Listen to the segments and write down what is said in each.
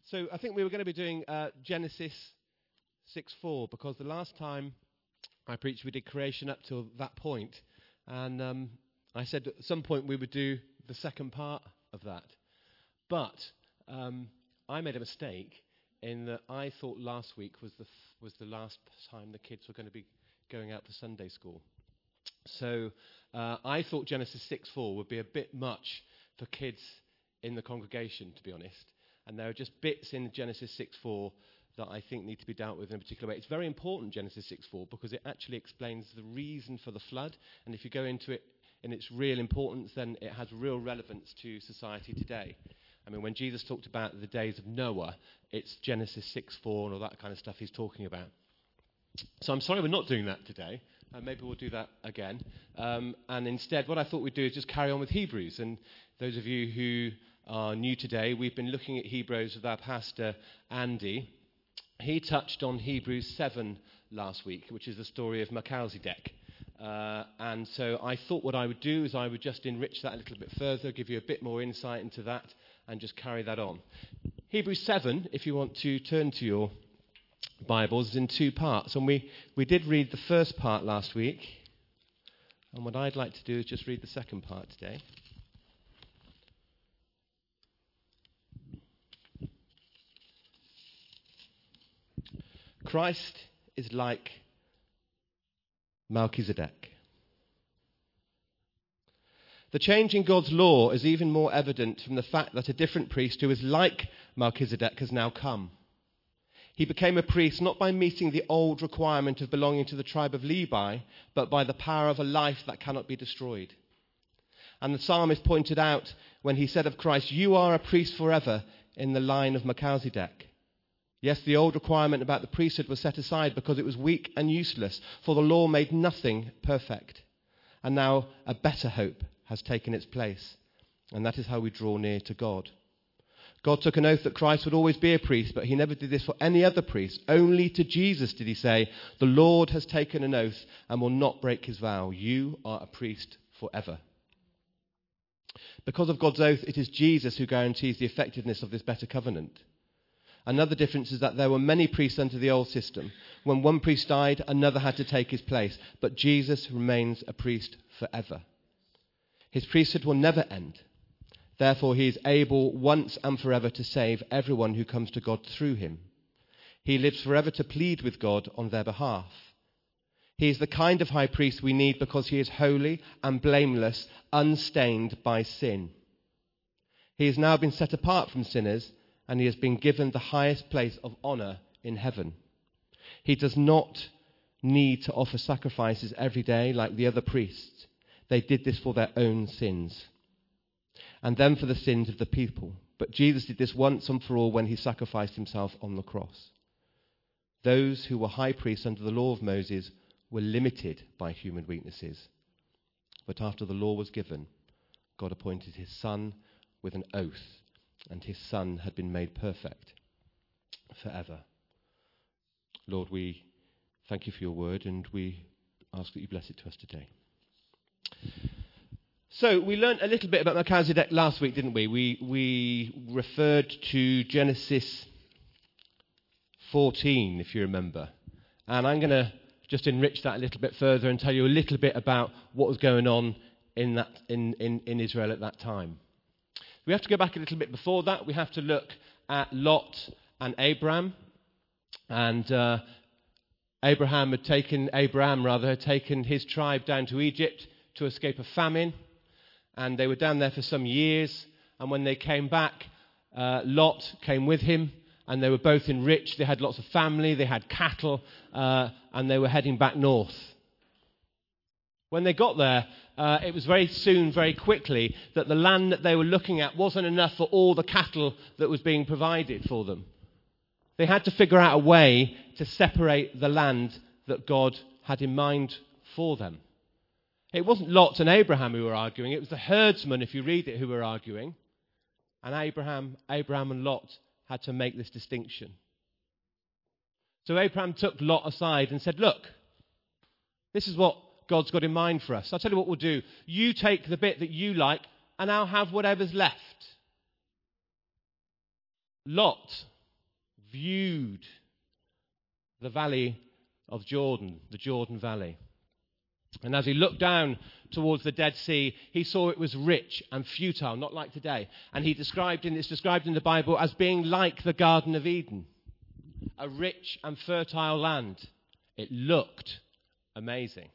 So I think we were going to be doing Genesis 6:4 because the last time I preached we did creation up till that point. And I said at some point we would do the second part of that. But I made a mistake in that I thought last week was the last time the kids were going to be going out for Sunday school. So I thought Genesis 6:4 would be a bit much for kids in the congregation, to be honest. And there are just bits in Genesis 6:4 that I think need to be dealt with in a particular way. It's very important, Genesis 6:4, because it actually explains the reason for the flood. And if you go into it in its real importance, then it has real relevance to society today. I mean, when Jesus talked about the days of Noah, it's Genesis 6:4 and all that kind of stuff he's talking about. So I'm sorry we're not doing that today. Maybe we'll do that again. And instead, what I thought we'd do is just carry on with Hebrews. And those of you who are new today, we've been looking at Hebrews with our pastor, Andy. He touched on Hebrews 7 last week, which is the story of Melchizedek. And so I thought what I would do is I would just enrich that a little bit further, give you a bit more insight into that, and just carry that on. Hebrews 7, if you want to turn to your Bibles, is in two parts. And we did read the first part last week. And what I'd like to do is just read the second part today. Christ is like Melchizedek. The change in God's law is even more evident from the fact that a different priest who is like Melchizedek has now come. He became a priest not by meeting the old requirement of belonging to the tribe of Levi, but by the power of a life that cannot be destroyed. And the psalmist pointed out when he said of Christ, "You are a priest forever in the line of Melchizedek." Yes, the old requirement about the priesthood was set aside because it was weak and useless, for the law made nothing perfect. And now a better hope has taken its place, and that is how we draw near to God. God took an oath that Christ would always be a priest, but he never did this for any other priest. Only to Jesus did he say, "The Lord has taken an oath and will not break his vow. You are a priest forever." Because of God's oath, it is Jesus who guarantees the effectiveness of this better covenant. Another difference is that there were many priests under the old system. When one priest died, another had to take his place. But Jesus remains a priest forever. His priesthood will never end. Therefore, he is able once and forever to save everyone who comes to God through him. He lives forever to plead with God on their behalf. He is the kind of high priest we need because he is holy and blameless, unstained by sin. He has now been set apart from sinners, and he has been given the highest place of honor in heaven. He does not need to offer sacrifices every day like the other priests. They did this for their own sins, and then for the sins of the people. But Jesus did this once and for all when he sacrificed himself on the cross. Those who were high priests under the law of Moses were limited by human weaknesses. But after the law was given, God appointed his Son with an oath, and his Son had been made perfect forever. Lord, we thank you for your word, and we ask that you bless it to us today. So we learned a little bit about Melchizedek last week, didn't we? We referred to Genesis 14, if you remember. And I'm going to just enrich that a little bit further and tell you a little bit about what was going on in Israel at that time. We have to go back a little bit before that. We have to look at Lot and Abraham. And Abraham had taken his tribe down to Egypt to escape a famine. And they were down there for some years. And when they came back, Lot came with him. And they were both enriched. They had lots of family. They had cattle. And they were heading back north. When they got there, it was very quickly, that the land that they were looking at wasn't enough for all the cattle that was being provided for them. They had to figure out a way to separate the land that God had in mind for them. It wasn't Lot and Abraham who were arguing. It was the herdsmen, if you read it, who were arguing. And Abraham and Lot had to make this distinction. So Abraham took Lot aside and said, "Look, this is what God's got in mind for us. I'll tell you what we'll do. You take the bit that you like, and I'll have whatever's left." Lot viewed the valley of Jordan, the Jordan Valley. And as he looked down towards the Dead Sea, he saw it was rich and futile, not like today. And it's described in the Bible as being like the Garden of Eden, a rich and fertile land. It looked amazing.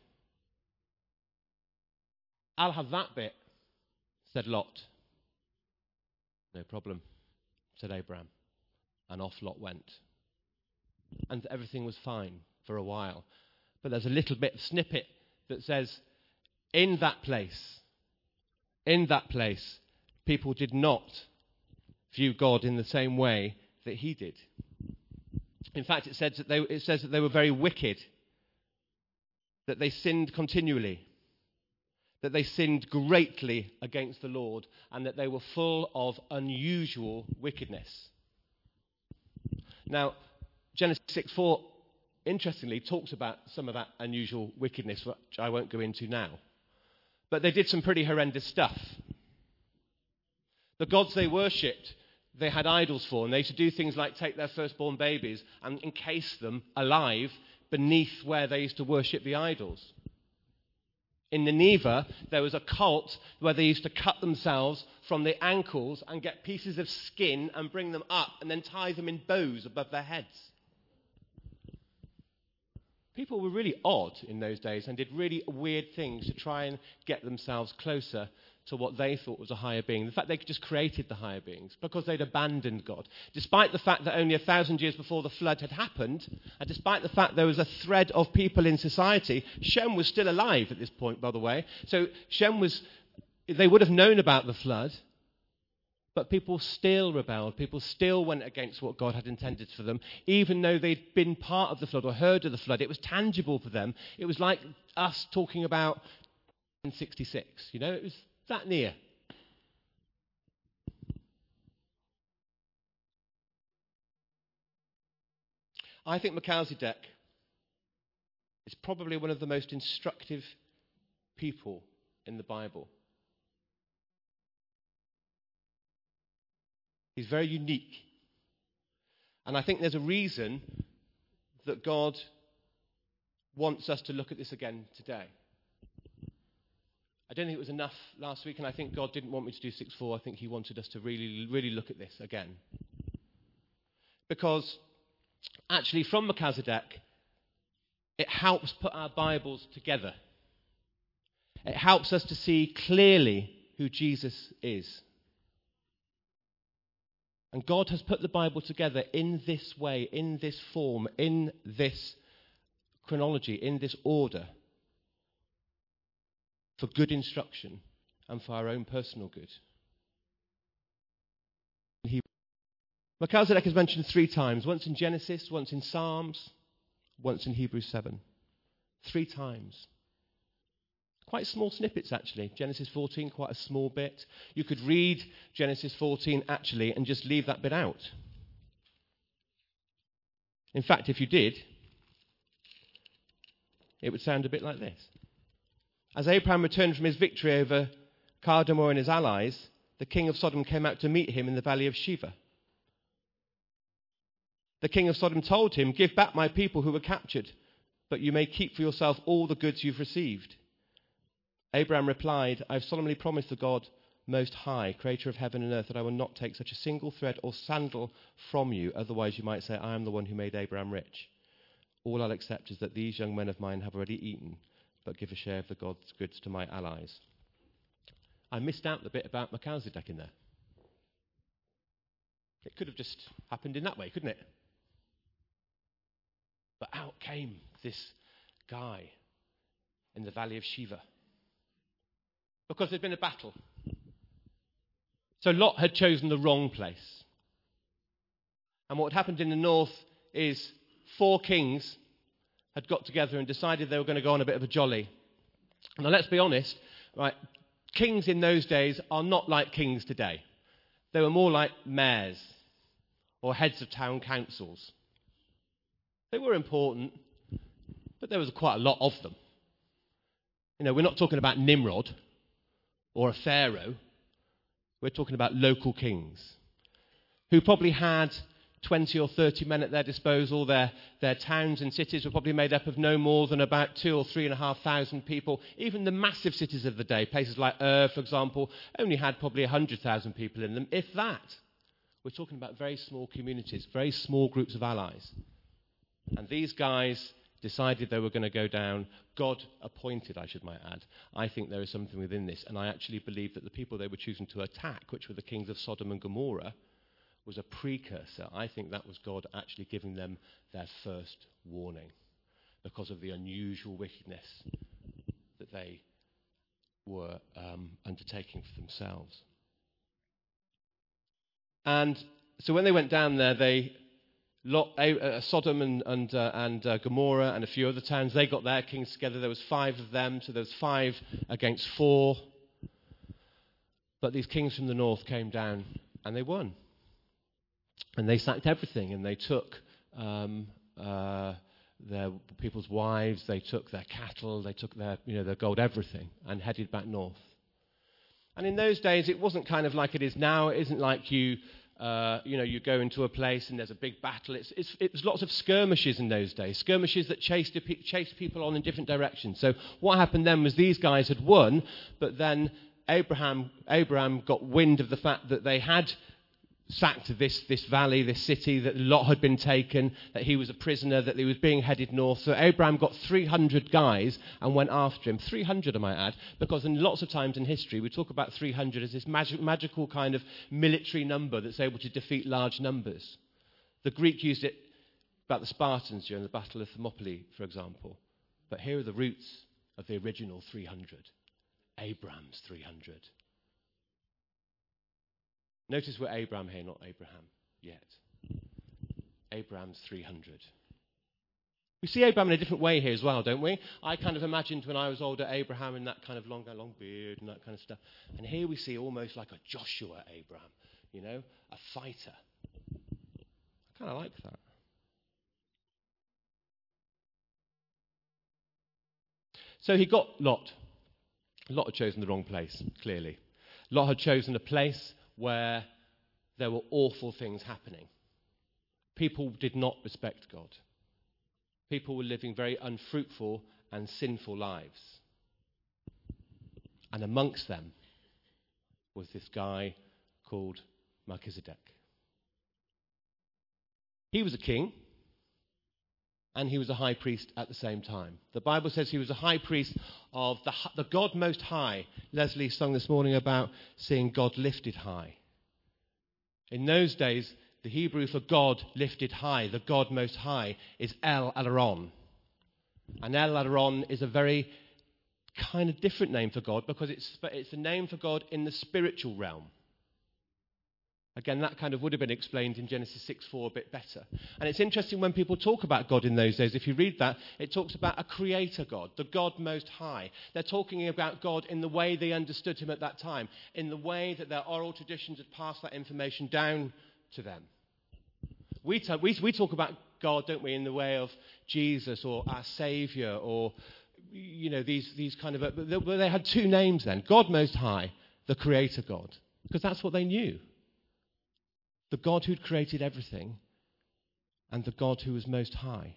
I'll have that bit, said Lot. No problem, said Abraham. And off Lot went. And everything was fine for a while. But there's a little bit of snippet that says, in that place, people did not view God in the same way that he did. In fact, it says that they were very wicked, that they sinned continually, that they sinned greatly against the Lord, and that they were full of unusual wickedness. Now, Genesis 6:4, interestingly, talks about some of that unusual wickedness, which I won't go into now. But they did some pretty horrendous stuff. The gods they worshipped, they had idols for, and they used to do things like take their firstborn babies and encase them alive beneath where they used to worship the idols. In Nineveh, there was a cult where they used to cut themselves from the ankles and get pieces of skin and bring them up and then tie them in bows above their heads. People were really odd in those days and did really weird things to try and get themselves closer to what they thought was a higher being. In fact, they just created the higher beings because they'd abandoned God. Despite the fact that only 1,000 years before the flood had happened, and despite the fact there was a thread of people in society, Shem was still alive at this point, by the way. So they would have known about the flood, but people still rebelled. People still went against what God had intended for them, even though they'd been part of the flood or heard of the flood. It was tangible for them. It was like us talking about 1966. It was that near. I think Melchizedek is probably one of the most instructive people in the Bible. He's very unique. And I think there's a reason that God wants us to look at this again today. I don't think it was enough last week, and I think God didn't want me to do 6:4. I think he wanted us to really, really look at this again. Because actually from Melchizedek, it helps put our Bibles together. It helps us to see clearly who Jesus is. And God has put the Bible together in this way, in this form, in this chronology, in this order, for good instruction and for our own personal good. Melchizedek is mentioned 3 times, once in Genesis, once in Psalms, once in Hebrews 7. 3 times. Quite small snippets, actually. Genesis 14, quite a small bit. You could read Genesis 14, actually, and just leave that bit out. In fact, if you did, it would sound a bit like this. As Abraham returned from his victory over Kedar and his allies, the king of Sodom came out to meet him in the valley of Sheva. The king of Sodom told him, "Give back my people who were captured, but you may keep for yourself all the goods you've received." Abraham replied, "I have solemnly promised the God Most High, creator of heaven and earth, that I will not take such a single thread or sandal from you. Otherwise you might say, I am the one who made Abraham rich. All I'll accept is that these young men of mine have already eaten, but give a share of the God's goods to my allies." I missed out the bit about Melchizedek in there. It could have just happened in that way, couldn't it? But out came this guy in the valley of Sheva. Because there'd been a battle. So Lot had chosen the wrong place. And what had happened in the north is 4 kings had got together and decided they were going to go on a bit of a jolly. Now let's be honest, right? Kings in those days are not like kings today. They were more like mayors or heads of town councils. They were important, but there was quite a lot of them. We're not talking about Nimrod or a pharaoh. We're talking about local kings who probably had 20 or 30 men at their disposal. Their towns and cities were probably made up of no more than about 2,000 or 3,500 people. Even the massive cities of the day, places like for example, only had probably 100,000 people in them, if that. We're talking about very small communities, very small groups of allies. And these guys decided they were going to go down. God appointed, I might add. I think there is something within this, and I actually believe that the people they were choosing to attack, which were the kings of Sodom and Gomorrah, was a precursor. I think that was God actually giving them their first warning because of the unusual wickedness that they were undertaking for themselves. And so when they went down there, Sodom and Gomorrah and a few other towns, they got their kings together. There was 5 of them, so there was 5 against 4. But these kings from the north came down and they won. And they sacked everything, and they took their people's wives, they took their cattle, they took their gold, everything, and headed back north. And in those days, it wasn't kind of like it is now. It isn't like you go into a place and there's a big battle. It was lots of skirmishes in those days, skirmishes that chased people on in different directions. So what happened then was these guys had won, but then Abraham got wind of the fact that they had sacked this valley, this city, that Lot had been taken, that he was a prisoner, that he was being headed north. So Abraham got 300 guys and went after him. 300, I might add, because in lots of times in history we talk about 300 as this magical kind of military number that's able to defeat large numbers. The Greek used it about the Spartans during the Battle of Thermopylae, for example. But here are the roots of the original 300. Abraham's 300. Notice we're Abraham here, not Abraham yet. Abraham's 300. We see Abraham in a different way here as well, don't we? I kind of imagined when I was older Abraham in that kind of long beard and that kind of stuff. And here we see almost like a Joshua Abraham, a fighter. I kind of like that. So he got Lot. Lot had chosen the wrong place, clearly. Lot had chosen a place where there were awful things happening. People did not respect God. People were living very unfruitful and sinful lives. And amongst them was this guy called Melchizedek. He was a king, and he was a high priest at the same time. The Bible says he was a high priest of the God Most High. Leslie sung this morning about seeing God lifted high. In those days, the Hebrew for God lifted high, the God Most High, is El Elyon. And El Elyon is a very kind of different name for God because it's a name for God in the spiritual realm. Again, that kind of would have been explained in Genesis 6:4 a bit better. And it's interesting when people talk about God in those days, if you read that, it talks about a creator God, the God Most High. They're talking about God in the way they understood him at that time, in the way that their oral traditions had passed that information down to them. We talk about God, don't we, in the way of Jesus or our Saviour or, these kind of... They had 2 names then, God Most High, the creator God, because that's what they knew. The God who'd created everything and the God who was most high.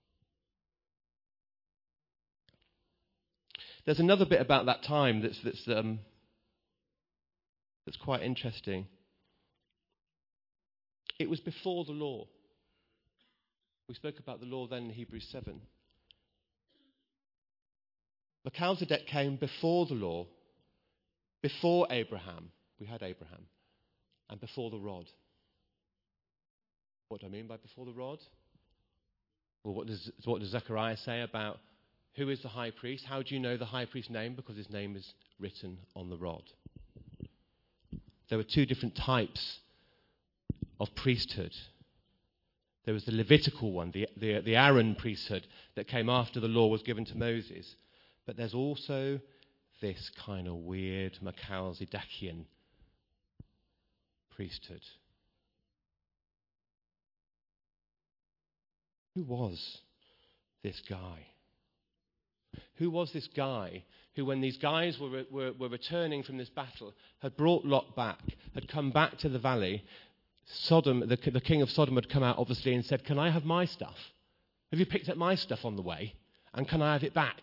There's another bit about that time that's quite interesting. It was before the law. We spoke about the law then in Hebrews 7. Melchizedek came before the law, before Abraham. We had Abraham. And before the rod. What do I mean by before the rod? Well, what does Zechariah say about who is the high priest? How do you know the high priest's name? Because his name is written on the rod. There were 2 different types of priesthood. There was the Levitical one, the Aaron priesthood that came after the law was given to Moses. But there's also this kind of weird Melchizedekian priesthood. Who was this guy? Who was this guy who, when these guys were returning from this battle, had brought Lot back, had come back to the valley, the king of Sodom had come out, obviously, and said, "Can I have my stuff? Have you picked up my stuff on the way? And can I have it back?"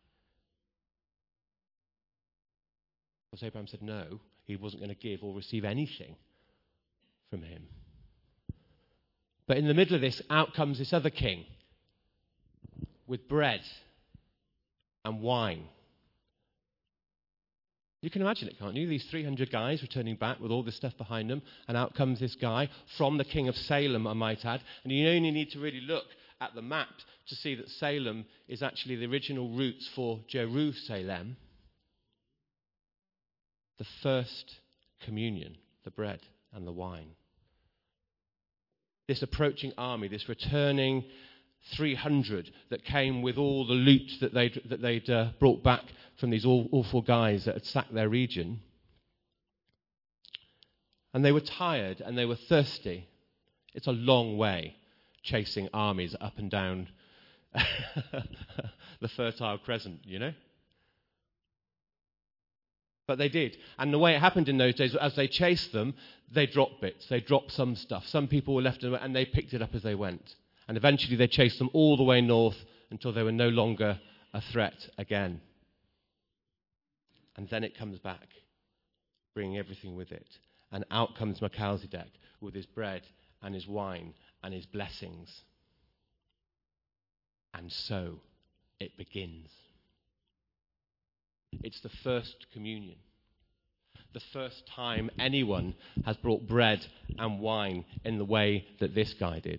Because Abraham said no, he wasn't going to give or receive anything from him. But in the middle of this, out comes this other king with bread and wine. You can imagine it, can't you? These 300 guys returning back with all this stuff behind them, and out comes this guy from the king of Salem, I might add. And you only need to really look at the map to see that Salem is actually the original roots for Jerusalem. The first communion, the bread and the wine. This approaching army, this returning 300 that came with all the loot that they'd brought back from these awful guys that had sacked their region. And they were tired and they were thirsty. It's a long way chasing armies up and down the Fertile Crescent, you know. But they did. And the way it happened in those days, as they chased them, they dropped bits. They dropped some stuff. Some people were left and they picked it up as they went. And eventually they chased them all the way north until they were no longer a threat again. And then it comes back, bringing everything with it. And out comes Melchizedek with his bread and his wine and his blessings. And so it begins. It's the first communion. The first time anyone has brought bread and wine in the way that this guy did.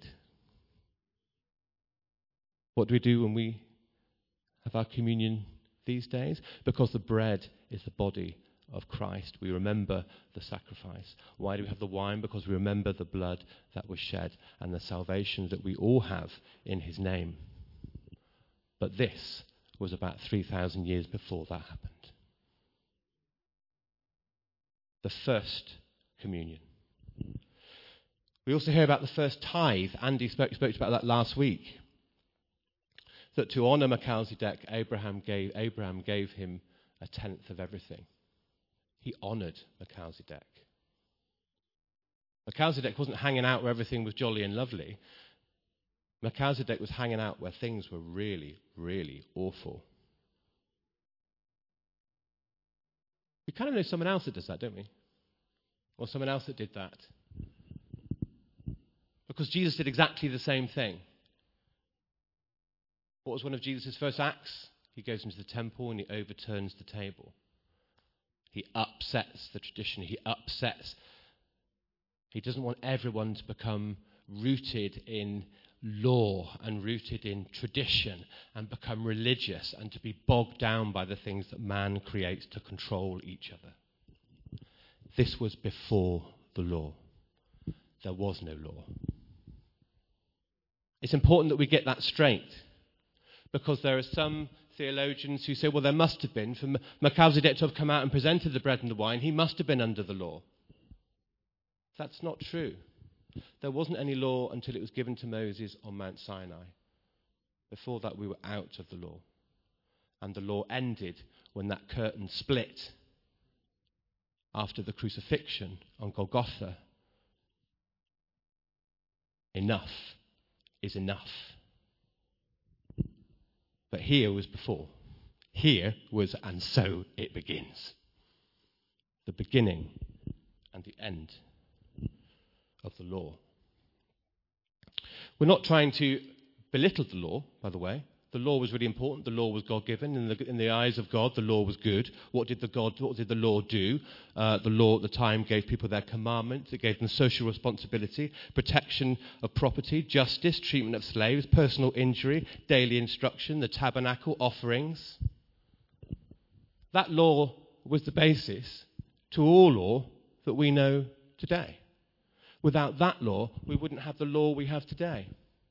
What do we do when we have our communion these days? Because the bread is the body of Christ. We remember the sacrifice. Why do we have the wine? Because we remember the blood that was shed and the salvation that we all have in his name. But this was about 3,000 years before that happened. The first communion. We also hear about the first tithe. Andy spoke about that last week. That to honour Melchizedek, Abraham gave him a tenth of everything. He honoured Melchizedek. Melchizedek wasn't hanging out where everything was jolly and lovely. Melchizedek was hanging out where things were really, really awful. We kind of know someone else that does that, don't we? Or someone else that did that. Because Jesus did exactly the same thing. What was one of Jesus' first acts? He goes into the temple and he overturns the table. He upsets the tradition. He doesn't want everyone to become rooted in law and rooted in tradition and become religious and to be bogged down by the things that man creates to control each other. This was before the law. There was no law. It's important that we get that straight, because there are some theologians who say, well, there must have been, for Melchizedek to have come out and presented the bread and the wine, he must have been under the law. That's not true. There wasn't any law until it was given to Moses on Mount Sinai. Before that, we were out of the law. And the law ended when that curtain split after the crucifixion on Golgotha. Enough is enough. But here was before. Here was, and so it begins. The beginning and the end of the law. We're not trying to belittle the law, by the way. The law was really important. The law was God-given. In the eyes of God, the law was good. What did the law do? The law at the time gave people their commandments. It gave them social responsibility, protection of property, justice, treatment of slaves, personal injury, daily instruction, the tabernacle, offerings. That law was the basis to all law that we know today. Without that law, we wouldn't have the law we have today.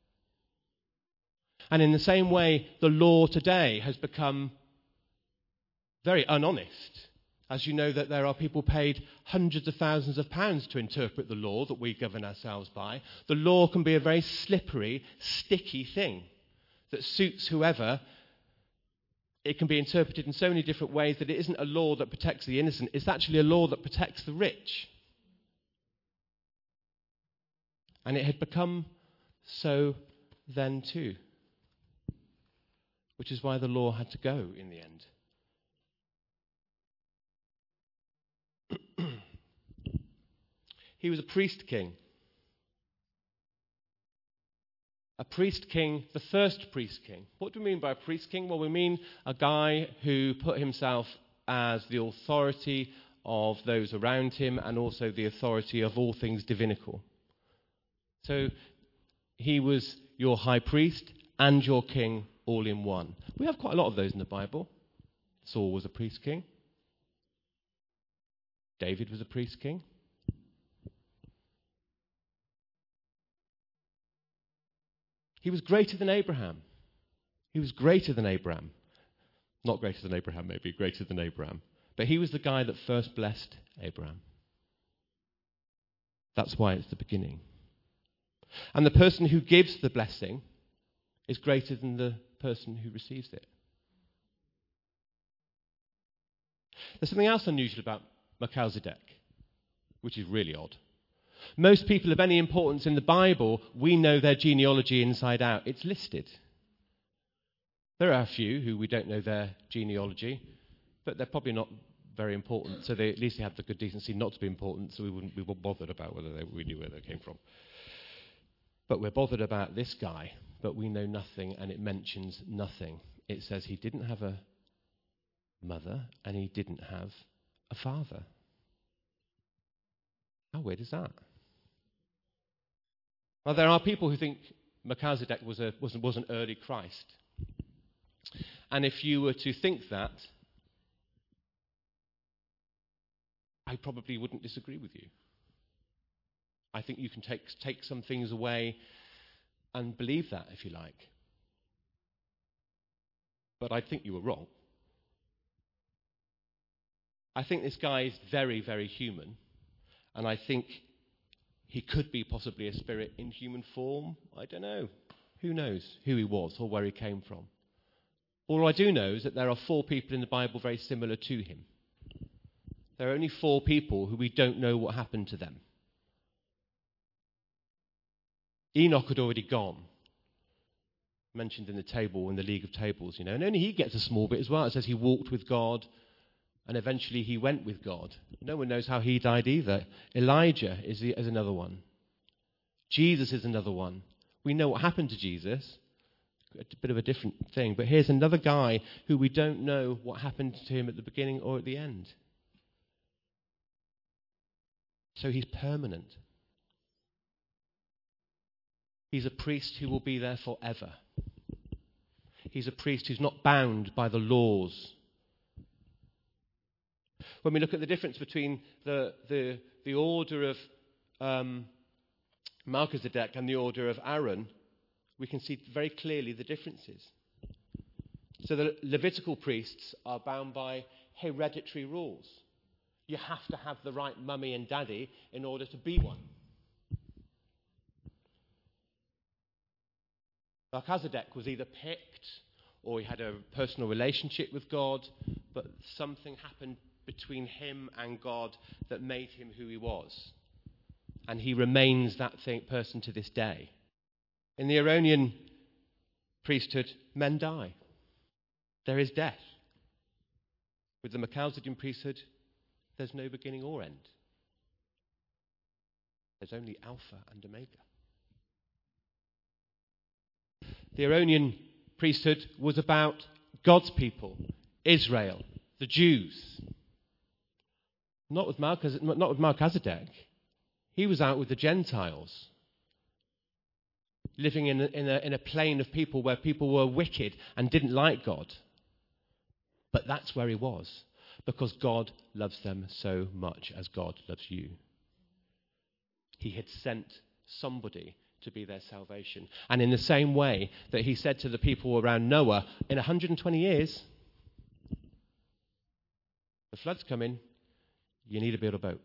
And in the same way, the law today has become very unhonest. As you know, that there are people paid hundreds of thousands of pounds to interpret the law that we govern ourselves by. The law can be a very slippery, sticky thing that suits whoever. It can be interpreted in so many different ways that it isn't a law that protects the innocent. It's actually a law that protects the rich. And it had become so then too. Which is why the law had to go in the end. He was a priest king. A priest king, the first priest king. What do we mean by a priest king? Well, we mean a guy who put himself as the authority of those around him and also the authority of all things divinical. So he was your high priest and your king all in one. We have quite a lot of those in the Bible. Saul was a priest king. David was a priest king. He was greater than Abraham. He was greater than Abraham. Not greater than Abraham, maybe, greater than Abraham. But he was the guy that first blessed Abraham. That's why it's the beginning. And the person who gives the blessing is greater than the person who receives it. There's something else unusual about Melchizedek, which is really odd. Most people of any importance in the Bible, we know their genealogy inside out. It's listed. There are a few who we don't know their genealogy, but they're probably not very important, so at least they have the good decency not to be important, so we wouldn't be bothered about whether we knew where they came from. But we're bothered about this guy, but we know nothing, and it mentions nothing. It says he didn't have a mother, and he didn't have a father. How weird is that? Well, there are people who think Melchizedek was an early Christ. And if you were to think that, I probably wouldn't disagree with you. I think you can take some things away and believe that, if you like. But I think you were wrong. I think this guy is very, very human. And I think he could be possibly a spirit in human form. I don't know. Who knows who he was or where he came from? All I do know is that there are 4 people in the Bible very similar to him. There are only 4 people who we don't know what happened to them. Enoch had already gone. Mentioned in the table, in the League of Tables, and only he gets a small bit as well. It says he walked with God, and eventually he went with God. No one knows how he died either. Elijah is another one. Jesus is another one. We know what happened to Jesus. A bit of a different thing. But here's another guy who we don't know what happened to him at the beginning or at the end. So he's permanent. He's a priest who will be there forever. He's a priest who's not bound by the laws. When we look at the difference between the order of Melchizedek and the order of Aaron, we can see very clearly the differences. So the Levitical priests are bound by hereditary rules. You have to have the right mummy and daddy in order to be one. Melchizedek was either picked or he had a personal relationship with God, but something happened between him and God that made him who he was. And he remains that person to this day. In the Aaronian priesthood, men die. There is death. With the Melchizedekan priesthood, there's no beginning or end. There's only Alpha and Omega. The Aaronian priesthood was about God's people, Israel, the Jews. Not with Melchizedek. He was out with the Gentiles, living in a plane of people where people were wicked and didn't like God. But that's where he was, because God loves them so much as God loves you. He had sent somebody to be their salvation. And in the same way that he said to the people around Noah, in 120 years, the flood's coming, you need to build a boat.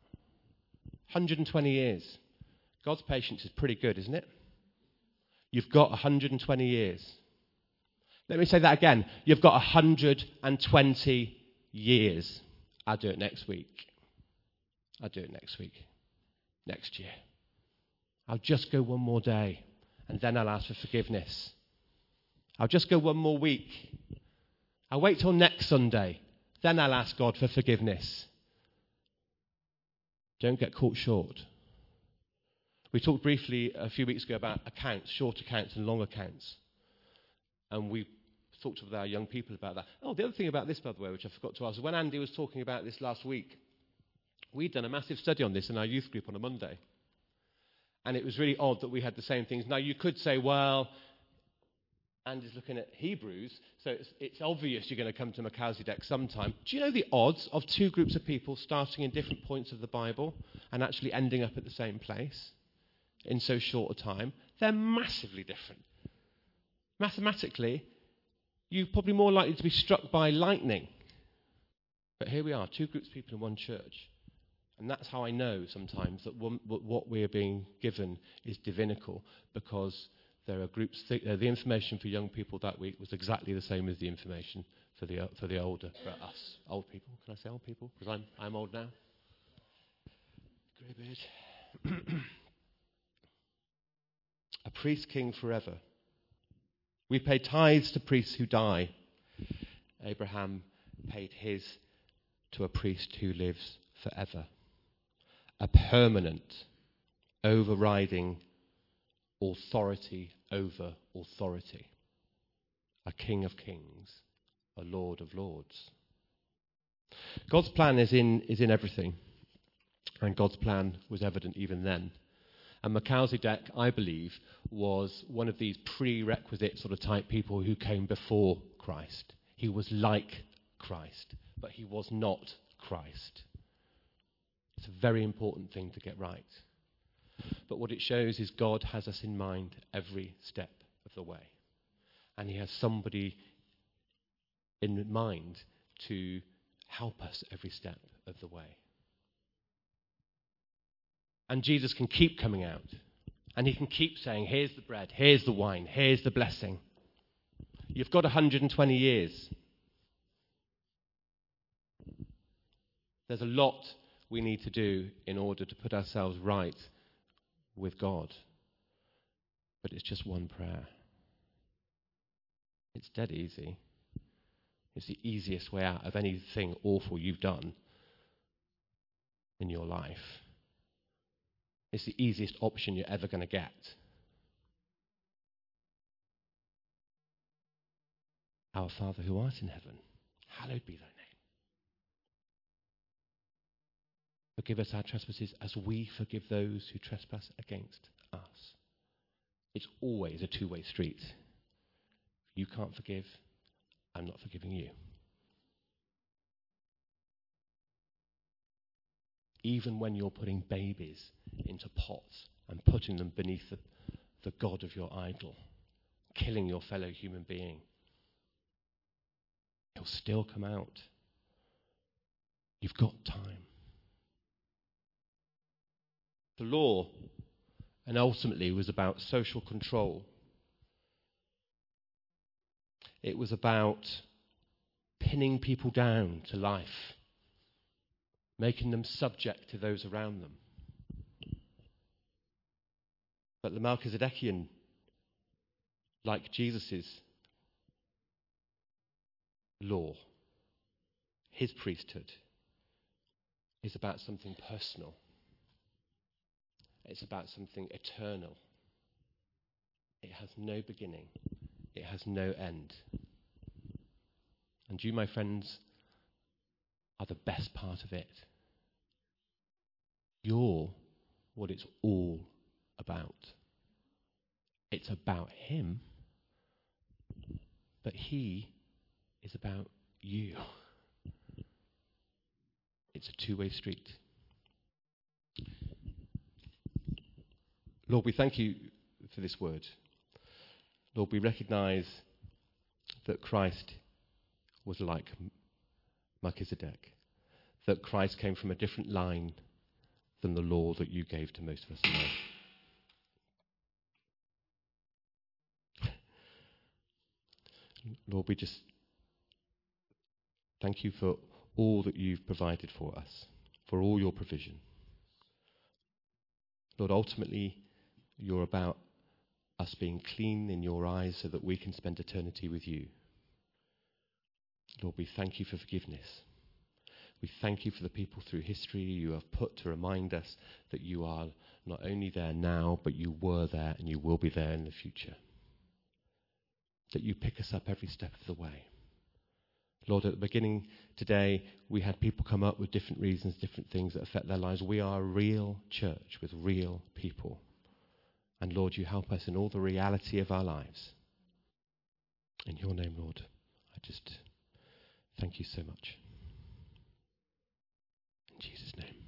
120 years. God's patience is pretty good, isn't it? You've got 120 years. Let me say that again. You've got 120 years. I'll do it next week. I'll do it next week. Next year. I'll just go one more day, and then I'll ask for forgiveness. I'll just go one more week. I'll wait till next Sunday, then I'll ask God for forgiveness. Don't get caught short. We talked briefly a few weeks ago about accounts, short accounts and long accounts. And we talked with our young people about that. Oh, the other thing about this, by the way, which I forgot to ask, when Andy was talking about this last week, we'd done a massive study on this in our youth group on a Monday. And it was really odd that we had the same things. Now, you could say, well, Andy's looking at Hebrews, so it's obvious you're going to come to Melchizedek sometime. Do you know the odds of two groups of people starting in different points of the Bible and actually ending up at the same place in so short a time? They're massively different. Mathematically, you're probably more likely to be struck by lightning. But here we are, two groups of people in one church. And that's how I know sometimes that what we are being given is divinical, because there are groups. The information for young people that week was exactly the same as the information for the older, for us old people. Can I say old people? Because I'm old now. Grey beard. A priest king forever. We pay tithes to priests who die. Abraham paid his to a priest who lives forever. A permanent, overriding authority over authority. A King of kings, a Lord of lords. God's plan is in everything. And God's plan was evident even then. And Melchizedek, I believe, was one of these prerequisite sort of type people who came before Christ. He was like Christ, but he was not Christ. It's a very important thing to get right. But what it shows is God has us in mind every step of the way. And he has somebody in mind to help us every step of the way. And Jesus can keep coming out. And he can keep saying, here's the bread, here's the wine, here's the blessing. You've got 120 years. There's a lot we need to do in order to put ourselves right with God. But it's just one prayer. It's dead easy. It's the easiest way out of anything awful you've done in your life. It's the easiest option you're ever going to get. Our Father who art in heaven, hallowed be thy name. Forgive us our trespasses as we forgive those who trespass against us. It's always a two-way street. If you can't forgive, I'm not forgiving you. Even when you're putting babies into pots and putting them beneath the god of your idol, killing your fellow human being, it'll still come out. You've got time. The law, and ultimately, was about social control. It was about pinning people down to life, making them subject to those around them. But the Melchizedekian, like Jesus' law, his priesthood, is about something personal. It's about something eternal. It has no beginning. It has no end. And you, my friends, are the best part of it. You're what it's all about. It's about him, but he is about you. It's a two-way street. Lord, we thank you for this word. Lord, we recognize that Christ was like Melchizedek, that Christ came from a different line than the law that you gave to most of us now. Lord, we just thank you for all that you've provided for us, for all your provision. Lord, ultimately, You're about us being clean in your eyes so that we can spend eternity with you. Lord, we thank you for forgiveness. We thank you for the people through history you have put to remind us that you are not only there now, but you were there and you will be there in the future. That you pick us up every step of the way. Lord, at the beginning today, we had people come up with different reasons, different things that affect their lives. We are a real church with real people. And Lord, you help us in all the reality of our lives. In your name, Lord, I just thank you so much. In Jesus' name.